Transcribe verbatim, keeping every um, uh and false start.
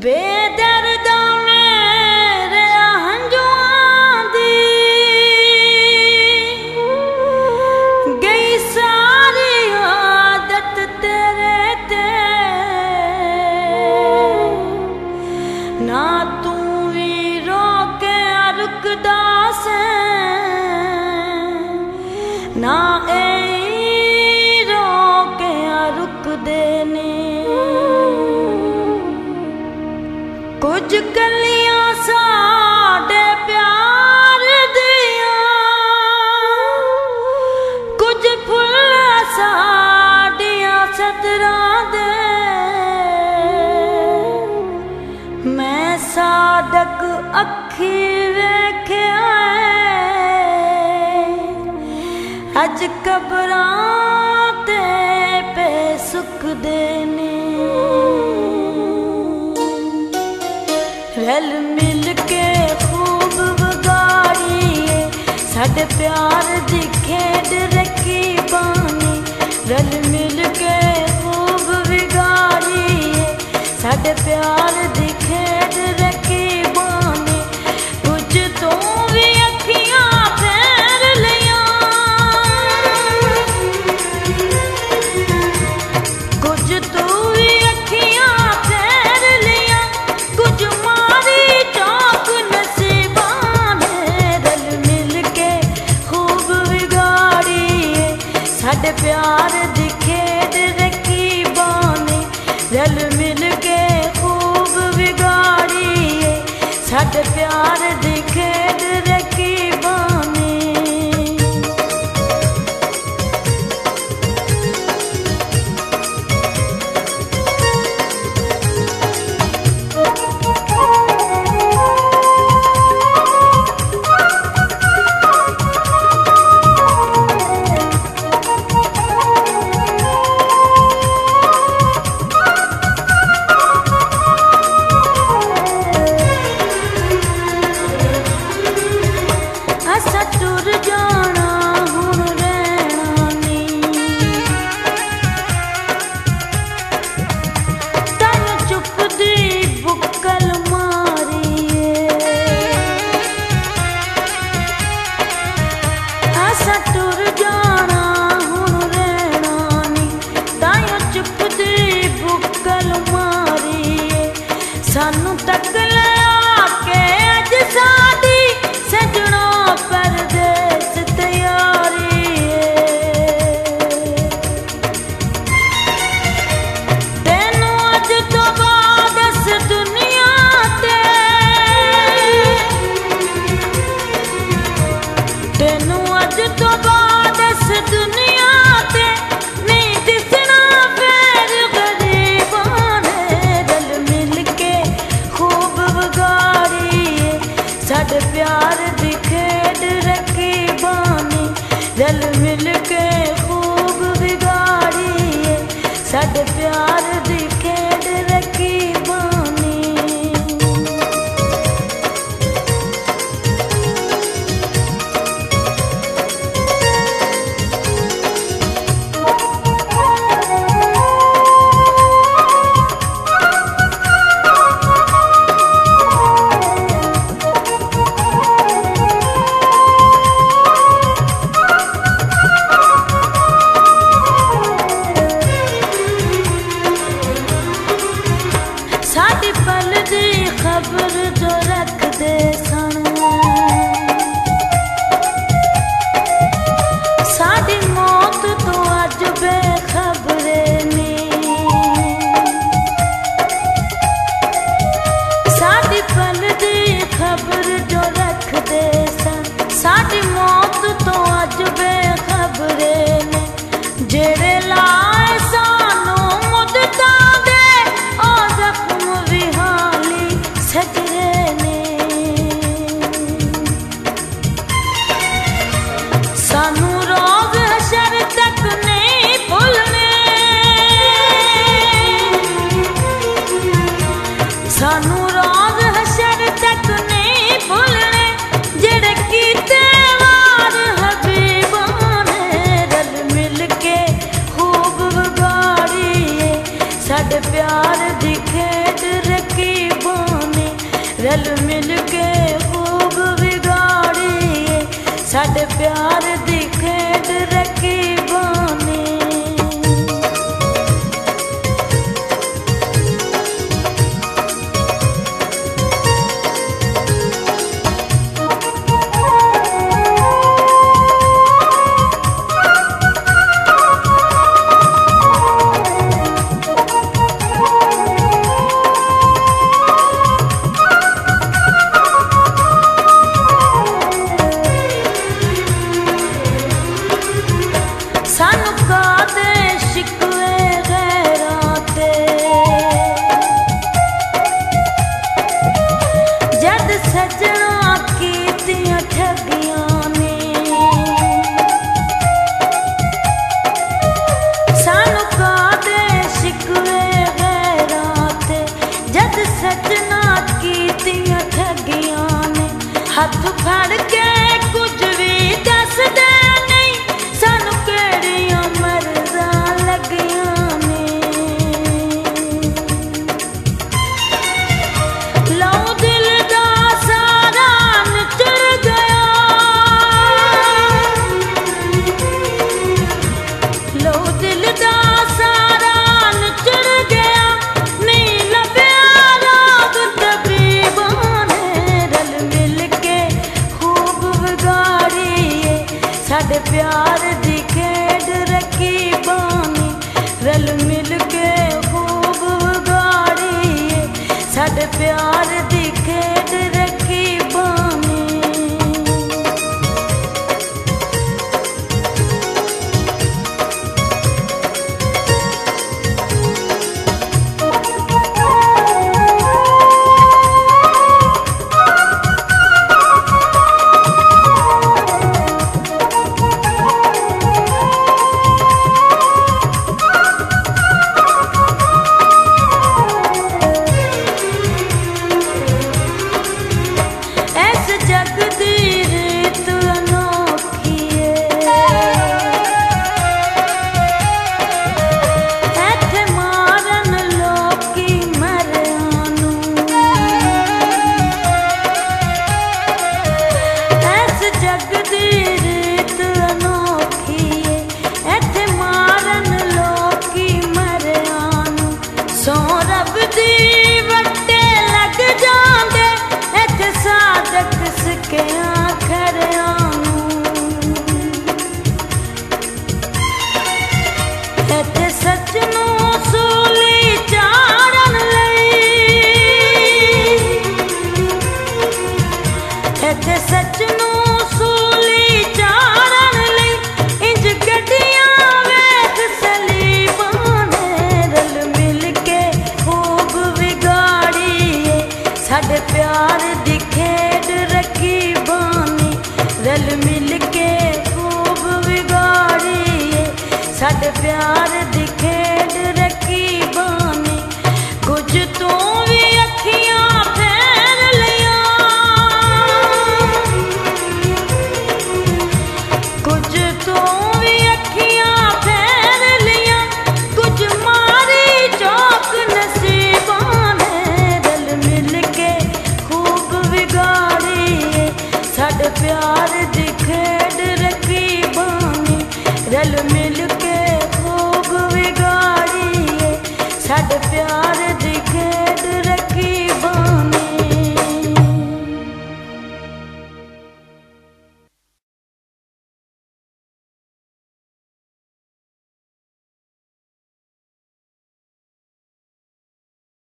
बेदर्दा मेरे हंजुआं दी गई सारी आदत तेरे ते ना तू भी रोके रुकदा से ना ए रोके रुकदे ने कुछ गलियां साडे प्यार दियां कुछ फुल साडियां सतरां दे मैं साडक अखी वेख्या अज कबरां ते पे सुकदे ने रल मिल के खूब बगाड़िए साडे प्यार दी खेड रखी बानी रल मिल के खूब बिगाड़िए साडे प्यार दी खेड रखी बानी कुछ तू भी अखियां फेर लिया कुछ तू भी अखियां फेर लिया कुछ साडे प्यार दी खेड रखी बानी रल मिल के खूब बिगाड़िए साडे प्यार दी खेड रखी बानी सानू तक लया के अज साडी सजना परदेस तैयारी तेनू अज तो बाद इस दुनिया ते तेनू अज तो बाद इस दुनिया ते नहीं दिसना फिर गरीबां ने रल मिल के खूब बगाड़िए साडे प्यार दी खेड रखी बानी रल मिल के खूब बिगाड़िए साडे प्यार दी खेड रखी बानी हथ फड़ के कुछ भी दस दे नहीं सानू केड़ियां मर्ज़ां लगियां ने। लो दिल दा सारा निचड़ गया, लो दिल दा सारा निचड़ गया, नहीं लभ्या लोग तबीबां ने रल मिल के खूब बिगाड़िए साडे प्यार दी खेड रकीबां ने। रल मिल के खूब बिगाड़िए साडे प्यार दी खेड रकीबां ने। ऐस जग दी रीत अनोखी ऐ, इत्थे मारन लोकी मरियां नूं। ऐस जग दी रीत अनोखी ऐ, इत्थे मारन लोकी मरियां नूं। सौ रब दी वट्टे लग जांदे इत्थे सादक सिक्कियां खरियां नूं। इत्थे सच नूं सूली चाढ़न लई, इत्थे सच नूं सूली चाढ़न लई इंज गड्डियां वेख सलीबां ने। रल मिल के खूब बिगाड़िए साडे प्यार दी खेड रकीबां ने। रल मिल के खूब बिगाड़िए साडे प्यार दी खेड रकीबां ने। कुछ तू भी अखियां फेर लियां, कुछ तू भी अखियां फेर लियां, कुछ मारी चौक नसीबां ने। रल मिल के खूब बिगाड़िए साडे प्यार दी खेड रकीबां ने। रल मिल के खूब बिगाड़िए साडे प्यार दी खेड रकीबां ने।